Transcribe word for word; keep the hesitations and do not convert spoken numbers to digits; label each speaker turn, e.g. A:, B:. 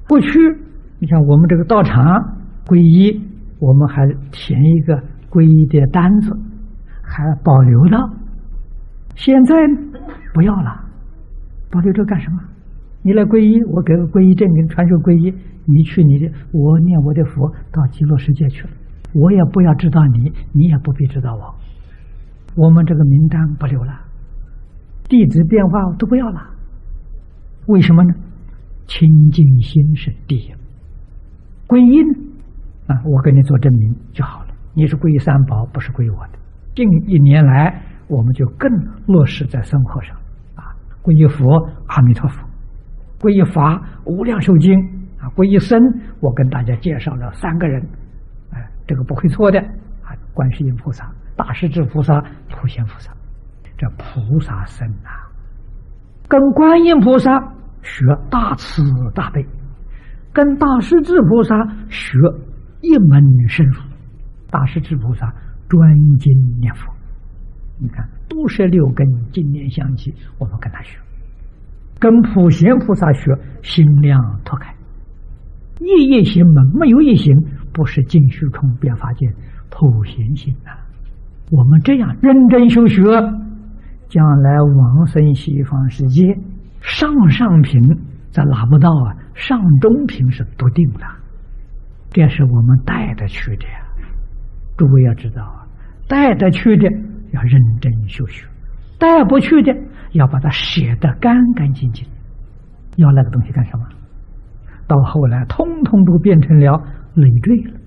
A: 过去你像我们这个道场皈依，我们还填一个皈依的单子，还保留了。现在不要了，保留这干什么？你来皈依，我给个皈依证，给你传授皈依，你去你的，我念我的佛到极乐世界去了，我也不要知道你，你也不必知道我。我们这个名单不留了，地址电话都不要了。为什么呢？清净心是第一。皈依呢？啊，我给你做证明就好了。你是皈依三宝，不是皈依我的。近一年来，我们就更落实在生活上啊，皈依佛阿弥陀佛，皈依法无量寿经啊，皈依僧我跟大家介绍了三个人，哎，这个不会错的啊，观世音菩萨、大势至菩萨、普贤菩萨，这菩萨僧啊，跟观音菩萨学大慈大悲，跟大势至菩萨学一门深入。大势至菩萨专精念佛，你看都是六根净念相继，我们跟他学。跟普贤菩萨学心量拓开，一业行门，没有一行不是尽虚空变法界普贤行啊。我们这样认真修学，将来往生西方世界，上上品咱拿不到啊，上中品是笃定的，这是我们带得去的。诸位要知道啊，带得去的要认真修学，带不去的要把它舍得干干净净。要那个东西干什么？到后来通通都变成了累赘了。